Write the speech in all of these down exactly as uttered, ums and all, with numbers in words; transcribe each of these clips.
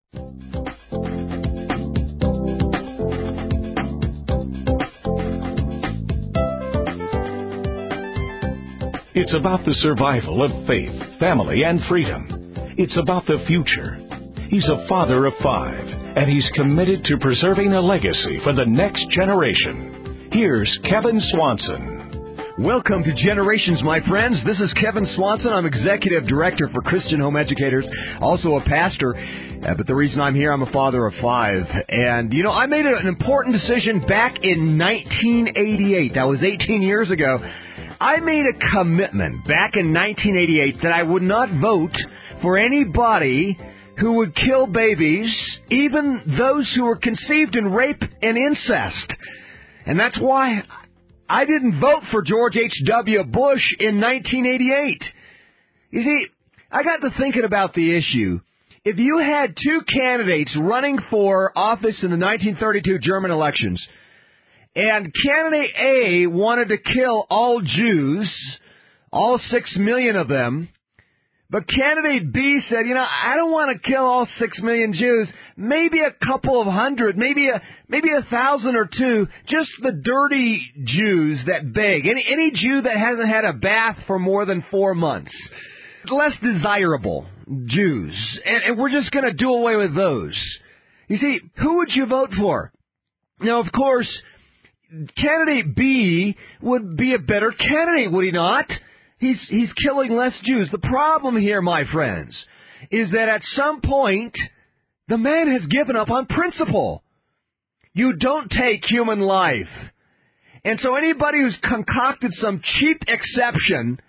It's about the survival of faith, family, and freedom. It's about the future. He's a father of five, and he's committed to preserving a legacy for the next generation. Here's Kevin Swanson. Welcome to Generations, my friends. This is Kevin Swanson. I'm Executive Director for Christian Home Educators, also a pastor. Uh, but the reason I'm here, I'm a father of five. And, you know, I made an important decision back in nineteen eighty-eight. That was eighteen years ago. I made a commitment back in nineteen eighty-eight that I would not vote for anybody who would kill babies, even those who were conceived in rape and incest. And that's why I didn't vote for George H W. Bush in nineteen eighty-eight. You see, I got to thinking about the issue. If you had two candidates running for office in the nineteen thirty-two German elections, and candidate A wanted to kill all Jews, all six million of them, but candidate B said, you know, I don't want to kill all six million Jews, maybe a couple of hundred, maybe a maybe a thousand or two, just the dirty Jews that beg, any, any Jew that hasn't had a bath for more than four months, less desirable Jews, and, and we're just going to do away with those. You see, who would you vote for? Now, of course, candidate B would be a better candidate, would he not? He's he's killing less Jews. The problem here, my friends, is that at some point, the man has given up on principle. You don't take human life. And so anybody who's concocted some cheap exception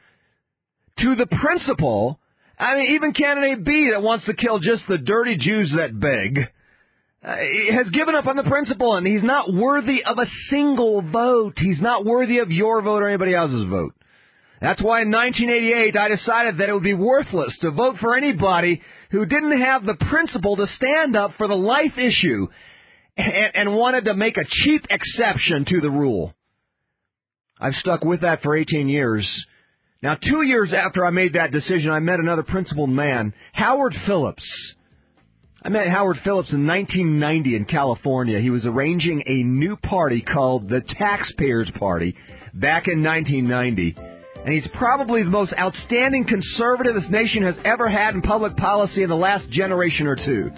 to the principle, I mean, even candidate B that wants to kill just the dirty Jews that beg, Uh, has given up on the principle, and he's not worthy of a single vote. He's not worthy of your vote or anybody else's vote. That's why in nineteen eighty-eight I decided that it would be worthless to vote for anybody who didn't have the principle to stand up for the life issue and, and wanted to make a cheap exception to the rule. I've stuck with that for eighteen years. Now, two years after I made that decision, I met another principled man, Howard Phillips. I met Howard Phillips in nineteen ninety in California. He was arranging a new party called the Taxpayers Party back in nineteen ninety. And he's probably the most outstanding conservative this nation has ever had in public policy in the last generation or two.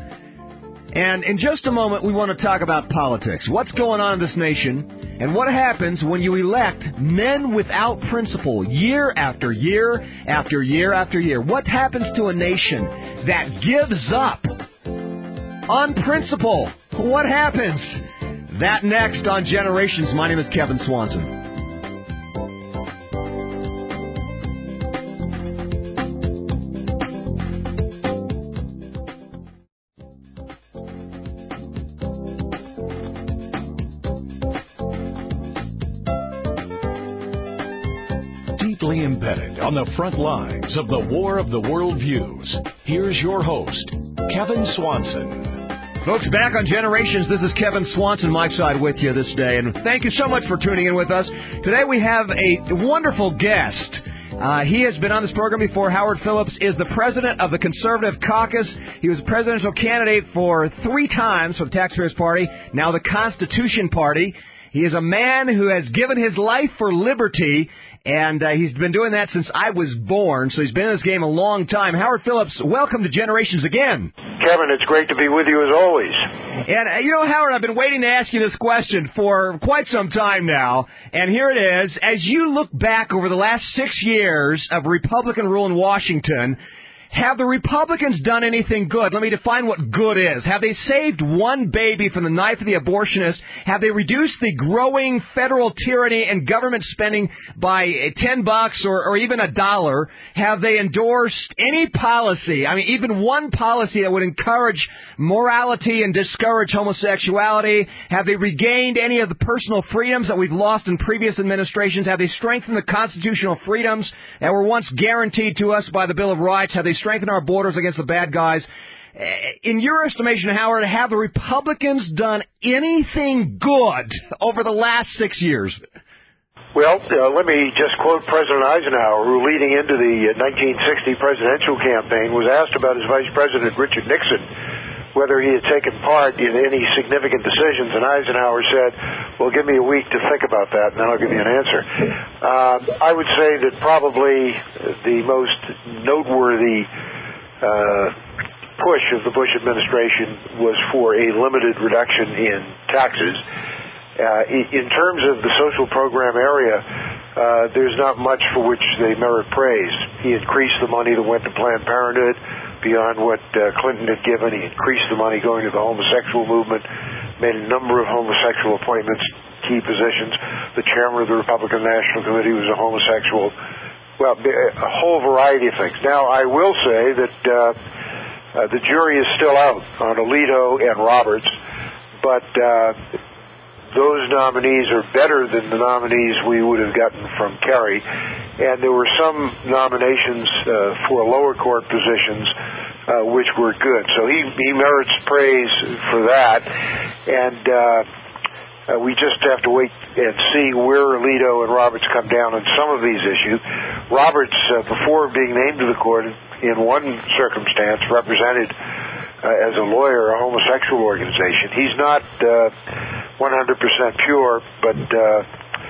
And in just a moment, we want to talk about politics. What's going on in this nation, and what happens when you elect men without principle year after year after year after year. What happens to a nation that gives up on principle? What happens? That next on Generations. My name is Kevin Swanson. Deeply embedded on the front lines of the War of the Worldviews, here's your host, Kevin Swanson. Folks, back on Generations, this is Kevin Swanson, Mike's Side, with you this day, and thank you so much for tuning in with us. Today we have a wonderful guest. Uh, he has been on this program before. Howard Phillips is the president of the Conservative Caucus. He was a presidential candidate for three times for the Taxpayers Party, now the Constitution Party. He is a man who has given his life for liberty, and uh, he's been doing that since I was born, so he's been in this game a long time. Howard Phillips, welcome to Generations again. Kevin, it's great to be with you as always. And, uh, you know, Howard, I've been waiting to ask you this question for quite some time now, and here it is. As you look back over the last six years of Republican rule in Washington, have the Republicans done anything good? Let me define what good is. Have they saved one baby from the knife of the abortionist? Have they reduced the growing federal tyranny and government spending by ten bucks or, or even a dollar? Have they endorsed any policy, I mean, even one policy that would encourage morality and discourage homosexuality? Have they regained any of the personal freedoms that we've lost in previous administrations? Have they strengthened the constitutional freedoms that were once guaranteed to us by the Bill of Rights? Have they strengthen our borders against the bad guys? In your estimation, Howard, have the Republicans done anything good over the last six years? Well, uh, let me just quote President Eisenhower, who leading into the nineteen sixty presidential campaign was asked about his Vice President Richard Nixon whether he had taken part in any significant decisions, and Eisenhower said, well, give me a week to think about that, and then I'll give you an answer. Uh, I would say that probably the most noteworthy uh, push of the Bush administration was for a limited reduction in taxes. Uh, in terms of the social program area, uh, there's not much for which they merit praise. He increased the money that went to Planned Parenthood beyond what uh, Clinton had given. He increased the money going to the homosexual movement, made a number of homosexual appointments, key positions. The chairman of the Republican National Committee was a homosexual. Well, a whole variety of things. Now, I will say that uh, uh, the jury is still out on Alito and Roberts, but uh, those nominees are better than the nominees we would have gotten from Kerry. And there were some nominations uh, for lower court positions uh, which were good. So he, he merits praise for that. And uh, uh, we just have to wait and see where Alito and Roberts come down on some of these issues. Roberts, uh, before being named to the court, in one circumstance, represented uh, as a lawyer a homosexual organization. He's not uh, one hundred percent pure, but uh,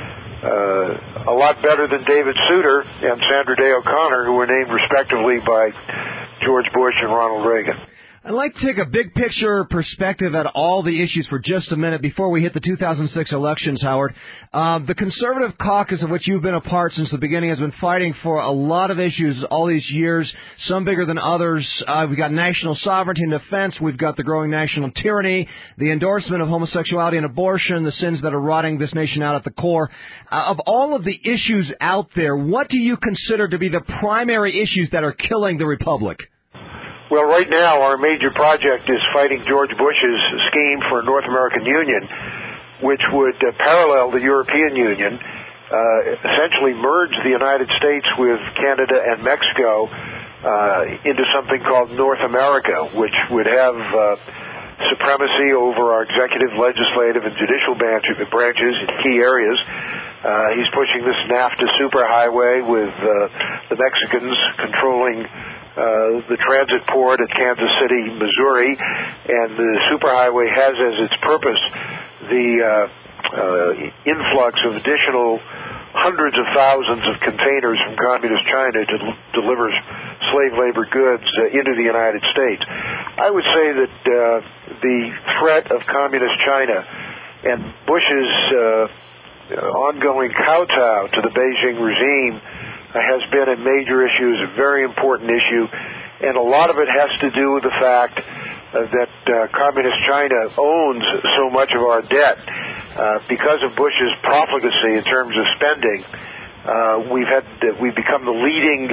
uh, a lot better than David Souter and Sandra Day O'Connor, who were named respectively by George Bush and Ronald Reagan. I'd like to take a big picture perspective at all the issues for just a minute before we hit the two thousand six elections, Howard. Uh, the conservative caucus of which you've been a part since the beginning has been fighting for a lot of issues all these years, some bigger than others. Uh, we've got national sovereignty and defense. We've got the growing national tyranny, the endorsement of homosexuality and abortion, the sins that are rotting this nation out at the core. Uh, of all of the issues out there, what do you consider to be the primary issues that are killing the republic? Well, right now, our major project is fighting George Bush's scheme for a North American Union, which would uh, parallel the European Union, uh, essentially merge the United States with Canada and Mexico uh, into something called North America, which would have uh, supremacy over our executive, legislative, and judicial branches in key areas. Uh, he's pushing this NAFTA superhighway with uh, the Mexicans controlling Uh, the transit port at Kansas City, Missouri, and the superhighway has as its purpose the uh, uh, influx of additional hundreds of thousands of containers from communist China to l- deliver slave labor goods uh, into the United States. I would say that uh, the threat of communist China and Bush's uh, ongoing kowtow to the Beijing regime has been a major issue, is a very important issue, and a lot of it has to do with the fact uh, that uh, communist China owns so much of our debt. Uh, because of Bush's profligacy in terms of spending, uh, we've had uh, we've become the leading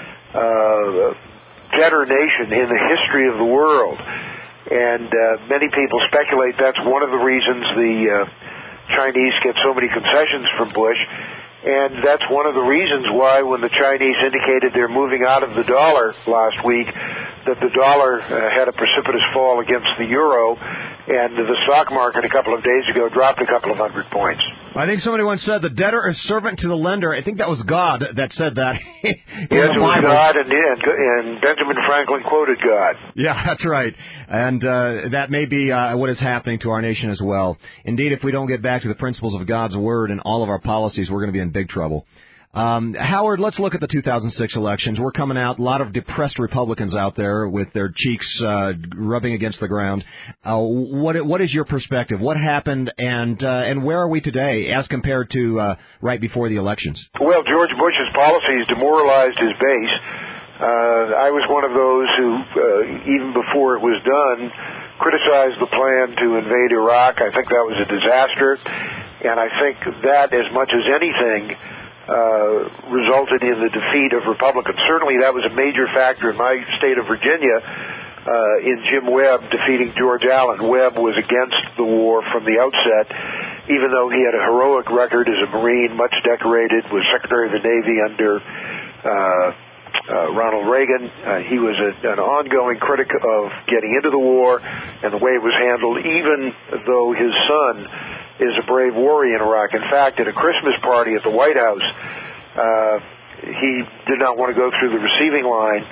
uh, debtor nation in the history of the world, and uh, many people speculate that's one of the reasons the uh, Chinese get so many concessions from Bush. And that's one of the reasons why when the Chinese indicated they're moving out of the dollar last week, that the dollar uh, had a precipitous fall against the euro, and the stock market a couple of days ago dropped a couple of hundred points. I think somebody once said the debtor is servant to the lender. I think that was God that said that. Yes, it was God, and, and, and Benjamin Franklin quoted God. Yeah, that's right. And uh, that may be uh, what is happening to our nation as well. Indeed, if we don't get back to the principles of God's Word in all of our policies, we're going to be in big trouble. Um, Howard, let's look at the two thousand six elections. We're coming out, a lot of depressed Republicans out there with their cheeks uh, rubbing against the ground. Uh, what what is your perspective? What happened, and uh, and where are we today as compared to uh, right before the elections? Well, George Bush's policies demoralized his base. Uh, I was one of those who, uh, even before it was done, criticized the plan to invade Iraq. I think that was a disaster, and I think that, as much as anything, Uh, resulted in the defeat of Republicans. Certainly that was a major factor in my state of Virginia uh, in Jim Webb defeating George Allen. Webb was against the war from the outset, even though he had a heroic record as a Marine, much decorated, was Secretary of the Navy under uh, uh, Ronald Reagan. Uh, he was a, an ongoing critic of getting into the war and the way it was handled, even though his son is a brave warrior in Iraq. In fact, at a Christmas party at the White House, uh, he did not want to go through the receiving line,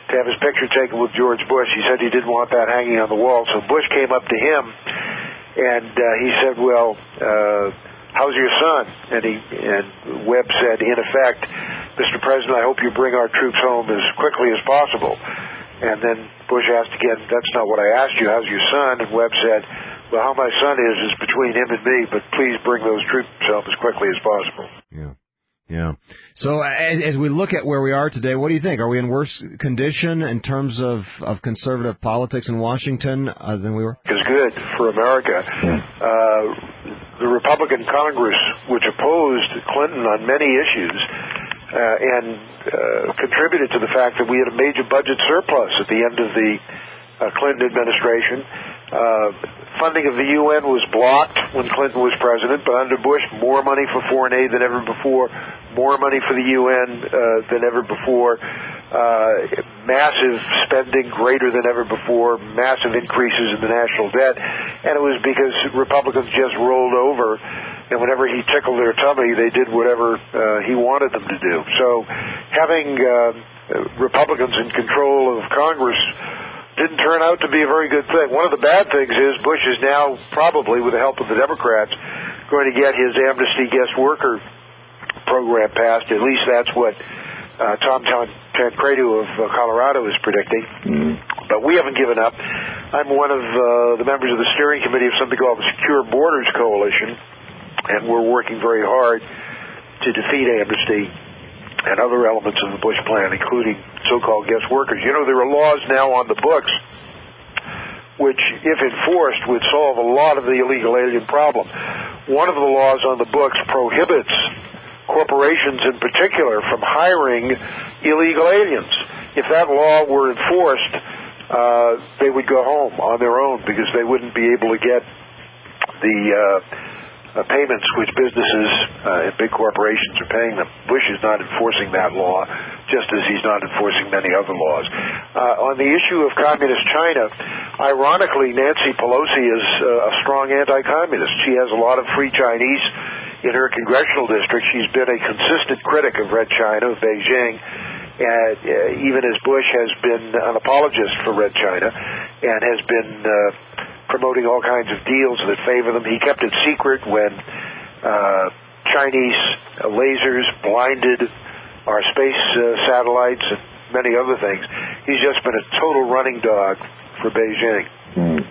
to have his picture taken with George Bush. He said he didn't want that hanging on the wall. So Bush came up to him, and uh, he said, well, uh, how's your son? And, he, and Webb said, in effect, Mister President, I hope you bring our troops home as quickly as possible. And then Bush asked again, that's not what I asked you, how's your son? And Webb said, well, how my son is is between him and me, but please bring those troops home as quickly as possible. Yeah, yeah. So as, as we look at where we are today, what do you think? Are we in worse condition in terms of, of conservative politics in Washington uh, than we were? It's good for America. Yeah. Uh, the Republican Congress, which opposed Clinton on many issues, uh, and uh, contributed to the fact that we had a major budget surplus at the end of the uh, Clinton administration. Uh, funding of the U N was blocked when Clinton was president, but under Bush, more money for foreign aid than ever before, more money for the U N uh, than ever before, uh, massive spending greater than ever before, massive increases in the national debt, and it was because Republicans just rolled over, and whenever he tickled their tummy, they did whatever uh, he wanted them to do. So having uh, Republicans in control of Congress didn't turn out to be a very good thing. One of the bad things is Bush is now probably, with the help of the Democrats, going to get his amnesty guest worker program passed. At least that's what uh, Tom Tancredo of uh, Colorado is predicting. Mm-hmm. But we haven't given up. I'm one of uh, the members of the steering committee of something called the Secure Borders Coalition, and we're working very hard to defeat amnesty and other elements of the Bush plan, including so-called guest workers. You know, there are laws now on the books which, if enforced, would solve a lot of the illegal alien problem. One of the laws on the books prohibits corporations in particular from hiring illegal aliens. If that law were enforced, uh, they would go home on their own because they wouldn't be able to get the uh, Uh, payments which businesses uh, and big corporations are paying them. Bush is not enforcing that law, just as he's not enforcing many other laws. Uh, on the issue of communist China, ironically, Nancy Pelosi is uh, a strong anti-communist. She has a lot of free Chinese in her congressional district. She's been a consistent critic of Red China, of Beijing, and uh, even as Bush has been an apologist for Red China and has been uh, promoting all kinds of deals that favor them. He kept it secret when uh, Chinese uh, lasers blinded our space uh, satellites and many other things. He's just been a total running dog for Beijing. Mm.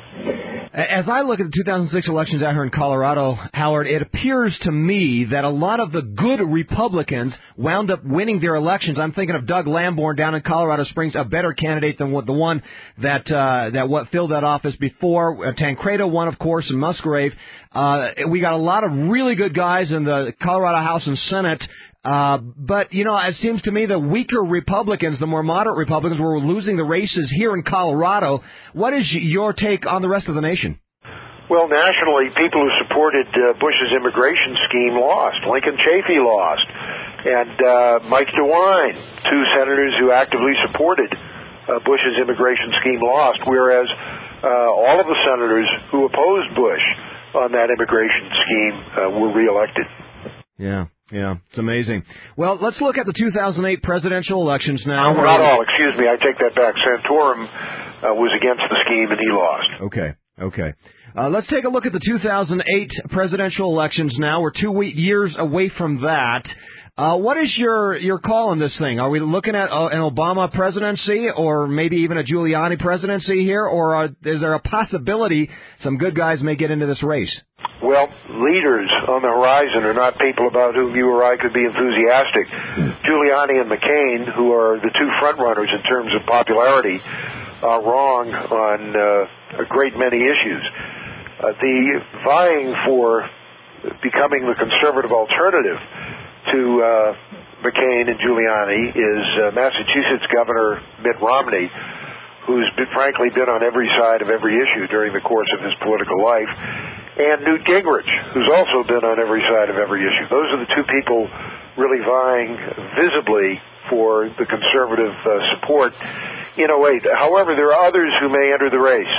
As I look at the two thousand six elections out here in Colorado, Howard, it appears to me that a lot of the good Republicans wound up winning their elections. I'm thinking of Doug Lamborn down in Colorado Springs, a better candidate than what the one that uh, that what filled that office before. Uh, Tancredo won, of course, and Musgrave. Uh, we got a lot of really good guys in the Colorado House and Senate. Uh, but, you know, it seems to me the weaker Republicans, the more moderate Republicans, were losing the races here in Colorado. What is your take on the rest of the nation? Well, nationally, people who supported uh, Bush's immigration scheme lost. Lincoln Chafee lost. And uh, Mike DeWine, two senators who actively supported uh, Bush's immigration scheme, lost, whereas uh, all of the senators who opposed Bush on that immigration scheme uh, were reelected. Yeah. Yeah, it's amazing. Well, let's look at the two thousand eight presidential elections now. No, not all. Excuse me. I take that back. Santorum uh, was against the scheme, and he lost. Okay. Okay. Uh, let's take a look at the two thousand eight presidential elections now. We're two years away from that. Uh, what is your, your call on this thing? Are we looking at uh, an Obama presidency or maybe even a Giuliani presidency here, or are, is there a possibility some good guys may get into this race? Well, leaders on the horizon are not people about whom you or I could be enthusiastic. Giuliani and McCain, who are the two frontrunners in terms of popularity, are wrong on uh, a great many issues. Uh, the vying for becoming the conservative alternative to uh, McCain and Giuliani is uh, Massachusetts Governor Mitt Romney, who's been, frankly been on every side of every issue during the course of his political life, and Newt Gingrich, who's also been on every side of every issue. Those are the two people really vying visibly for the conservative uh, support in oh eight. However, there are others who may enter the race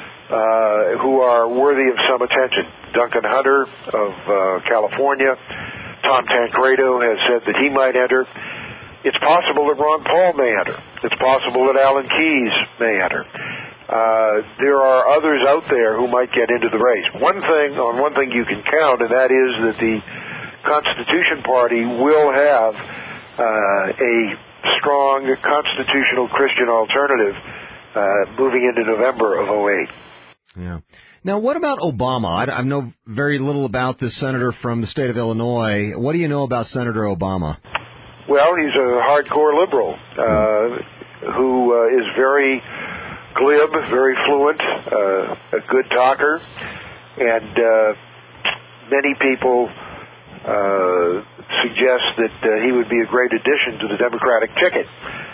uh, who are worthy of some attention. Duncan Hunter of uh, California. Tom Tancredo has said that he might enter. It's possible that Ron Paul may enter. It's possible that Alan Keyes may enter. Uh, there are others out there who might get into the race. One thing, on one thing you can count, and that is that the Constitution Party will have uh, a strong constitutional Christian alternative uh, moving into November of oh eight. Yeah. Now, what about Obama? I, I know very little about this senator from the state of Illinois. What do you know about Senator Obama? Well, he's a hardcore liberal uh, who uh, is very glib, very fluent, uh, a good talker, and uh, many people uh, suggest that uh, he would be a great addition to the Democratic ticket.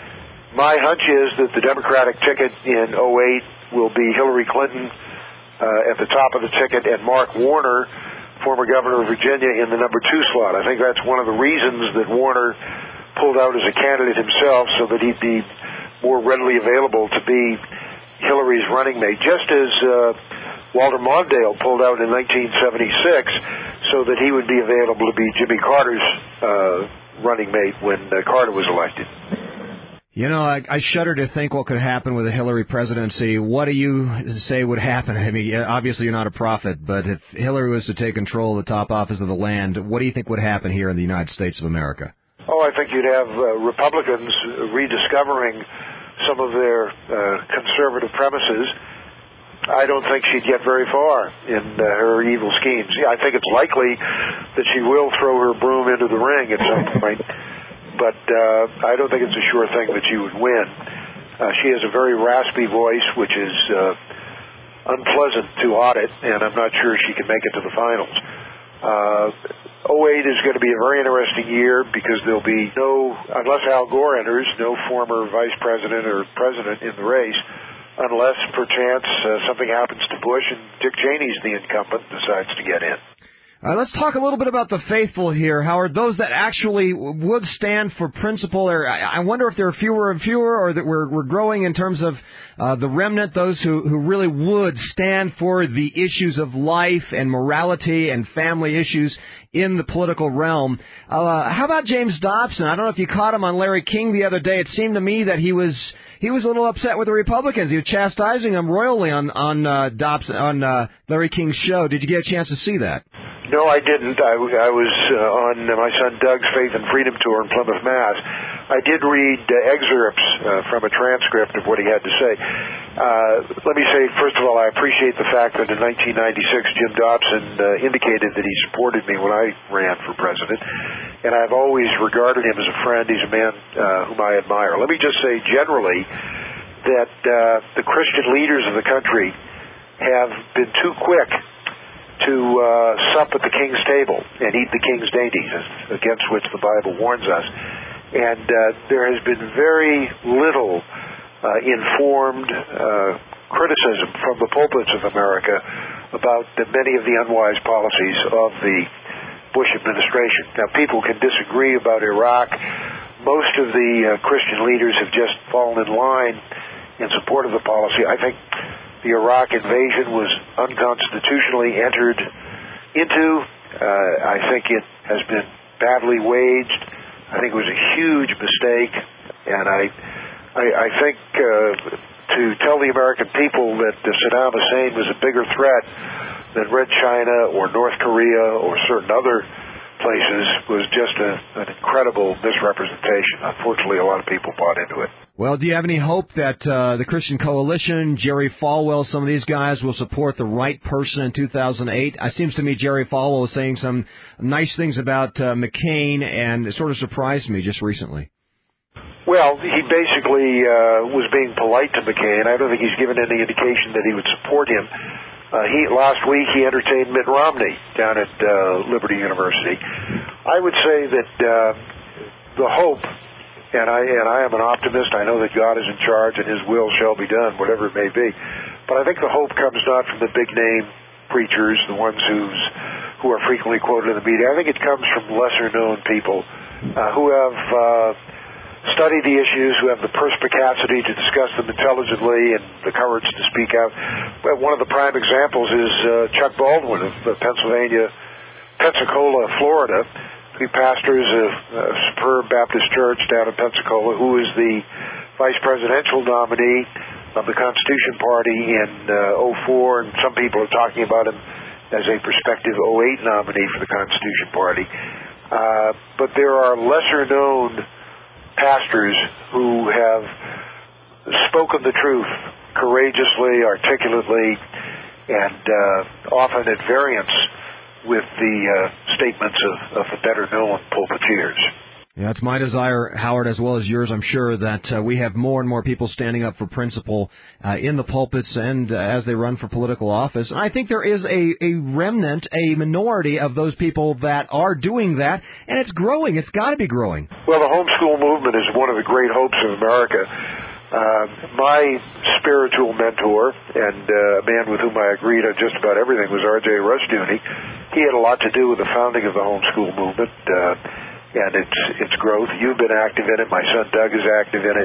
My hunch is that the Democratic ticket in oh eight will be Hillary Clinton uh, at the top of the ticket and Mark Warner, former governor of Virginia, in the number two slot. I think that's one of the reasons that Warner pulled out as a candidate himself, so that he'd be more readily available to be Hillary's running mate, just as uh, Walter Mondale pulled out in nineteen seventy-six so that he would be available to be Jimmy Carter's uh, running mate when uh, Carter was elected. You know, I, I shudder to think what could happen with a Hillary presidency. What do you say would happen? I mean, obviously you're not a prophet, but if Hillary was to take control of the top office of the land, what do you think would happen here in the United States of America? Oh, I think you'd have uh, Republicans rediscovering some of their uh, conservative premises. I don't think she'd get very far in uh, her evil schemes. Yeah, I think it's likely that she will throw her broom into the ring at some point. But uh, I don't think it's a sure thing that she would win. Uh, she has a very raspy voice, which is uh, unpleasant to audit, and I'm not sure she can make it to the finals. Uh, oh eight is going to be a very interesting year because there'll be no, unless Al Gore enters, no former vice president or president in the race, unless perchance uh, something happens to Bush and Dick Cheney's the incumbent decides to get in. Uh, let's talk a little bit about the faithful here, Howard. Those that actually would stand for principle. Or I wonder if there are fewer and fewer, or that we're, we're growing in terms of uh, the remnant, those who, who really would stand for the issues of life and morality and family issues in the political realm. Uh, how about James Dobson? I don't know if you caught him on Larry King the other day. It seemed to me that he was he was a little upset with the Republicans. He was chastising them royally on on uh, Dobson on uh, Larry King's show. Did you get a chance to see that? No, I didn't. I, I was uh, on my son Doug's Faith and Freedom tour in Plymouth, Mass. I did read uh, excerpts uh, from a transcript of what he had to say. Uh, let me say, first of all, I appreciate the fact that in nineteen ninety-six, Jim Dobson uh, indicated that he supported me when I ran for president, and I've always regarded him as a friend. He's a man uh, whom I admire. Let me just say generally that uh, the Christian leaders of the country have been too quick to uh, sup at the king's table and eat the king's dainties, against which the Bible warns us. And uh, there has been very little uh, informed uh, criticism from the pulpits of America about the, many of the unwise policies of the Bush administration. Now, people can disagree about Iraq. Most of the uh, Christian leaders have just fallen in line in support of the policy. I think the Iraq invasion was unconstitutionally entered into. Uh, I think it has been badly waged. I think it was a huge mistake, and I, I, I think uh, to tell the American people that uh, Saddam Hussein was a bigger threat than Red China or North Korea or certain other places was just a, an incredible misrepresentation. Unfortunately, a lot of people bought into it. Well, do you have any hope that uh, the Christian Coalition, Jerry Falwell, some of these guys will support the right person in two thousand eight? It seems to me Jerry Falwell was saying some nice things about uh, McCain, and it sort of surprised me just recently. Well, he basically uh, was being polite to McCain. I don't think he's given any indication that he would support him. Uh, he last week he entertained Mitt Romney down at uh, Liberty University. I would say that uh, the hope, and I and I am an optimist. I know that God is in charge and His will shall be done, whatever it may be. But I think the hope comes not from the big name preachers, the ones who's who are frequently quoted in the media. I think it comes from lesser known people uh, who have uh, study the issues, who have the perspicacity to discuss them intelligently and the courage to speak out. Well, one of the prime examples is uh, Chuck Baldwin of uh, Pennsylvania, Pensacola, Florida, He pastors a, a superb Baptist church down in Pensacola, who is the vice presidential nominee of the Constitution Party in uh, oh four, and some people are talking about him as a prospective oh eight nominee for the Constitution Party. Uh, but there are lesser-known pastors who have spoken the truth courageously, articulately, and uh, often at variance with the uh, statements of, of the better-known pulpiteers. Yeah, it's my desire, Howard, as well as yours, I'm sure, that uh, we have more and more people standing up for principle uh, in the pulpits and uh, as they run for political office. And I think there is a, a remnant, a minority of those people that are doing that, and it's growing. It's got to be growing. Well, the homeschool movement is one of the great hopes of America. Uh, my spiritual mentor and uh, a man with whom I agreed on just about everything was R J Rushdoony. He had a lot to do with the founding of the homeschool movement uh, and its its growth. You've been active in it. My son Doug is active in it.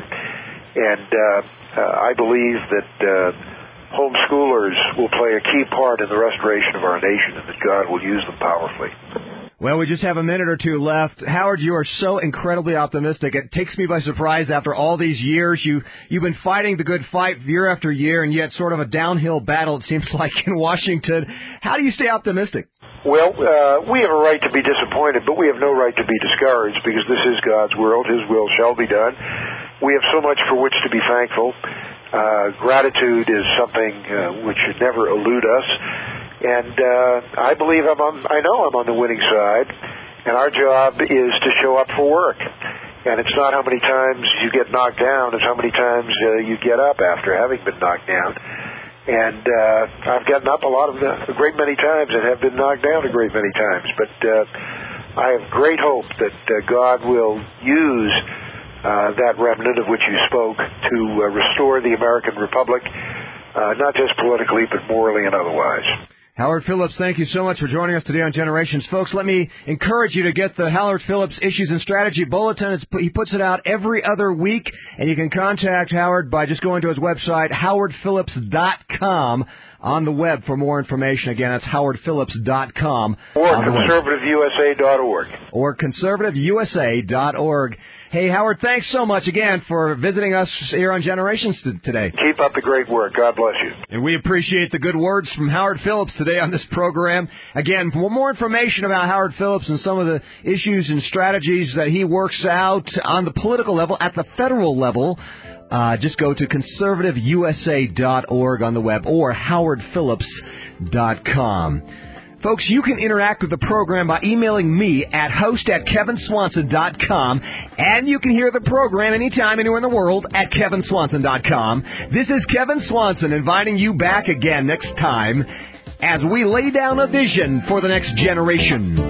And uh, uh, I believe that uh, homeschoolers will play a key part in the restoration of our nation and that God will use them powerfully. Well, we just have a minute or two left. Howard, you are so incredibly optimistic. It takes me by surprise after all these years. You, you've been fighting the good fight year after year, and yet sort of a downhill battle, it seems like, in Washington. How do you stay optimistic? Well, uh, we have a right to be disappointed, but we have no right to be discouraged because this is God's world. His will shall be done. We have so much for which to be thankful. Uh, gratitude is something uh, which should never elude us. And uh, I believe I'm on, I know I'm on the winning side, and our job is to show up for work. And it's not how many times you get knocked down, it's how many times uh, you get up after having been knocked down. And uh, I've gotten up a lot of the, a great many times and have been knocked down a great many times. But uh, I have great hope that uh, God will use uh, that remnant of which you spoke to uh, restore the American Republic, uh, not just politically, but morally and otherwise. Howard Phillips, thank you so much for joining us today on Generations. Folks, let me encourage you to get the Howard Phillips Issues and Strategy Bulletin. It's, he puts it out every other week, and you can contact Howard by just going to his website, howard phillips dot com, on the web for more information. Again, that's howard phillips dot com. Or conservative U S A dot org. Or conservative U S A dot org. Hey, Howard, thanks so much again for visiting us here on Generations today. Keep up the great work. God bless you. And we appreciate the good words from Howard Phillips today on this program. Again, for more information about Howard Phillips and some of the issues and strategies that he works out on the political level, at the federal level, uh, just go to conservative U S A dot org on the web or howard phillips dot com. Folks, you can interact with the program by emailing me at host at kevin swanson dot com, and you can hear the program anytime, anywhere in the world at kevin swanson dot com. This is Kevin Swanson inviting you back again next time as we lay down a vision for the next generation.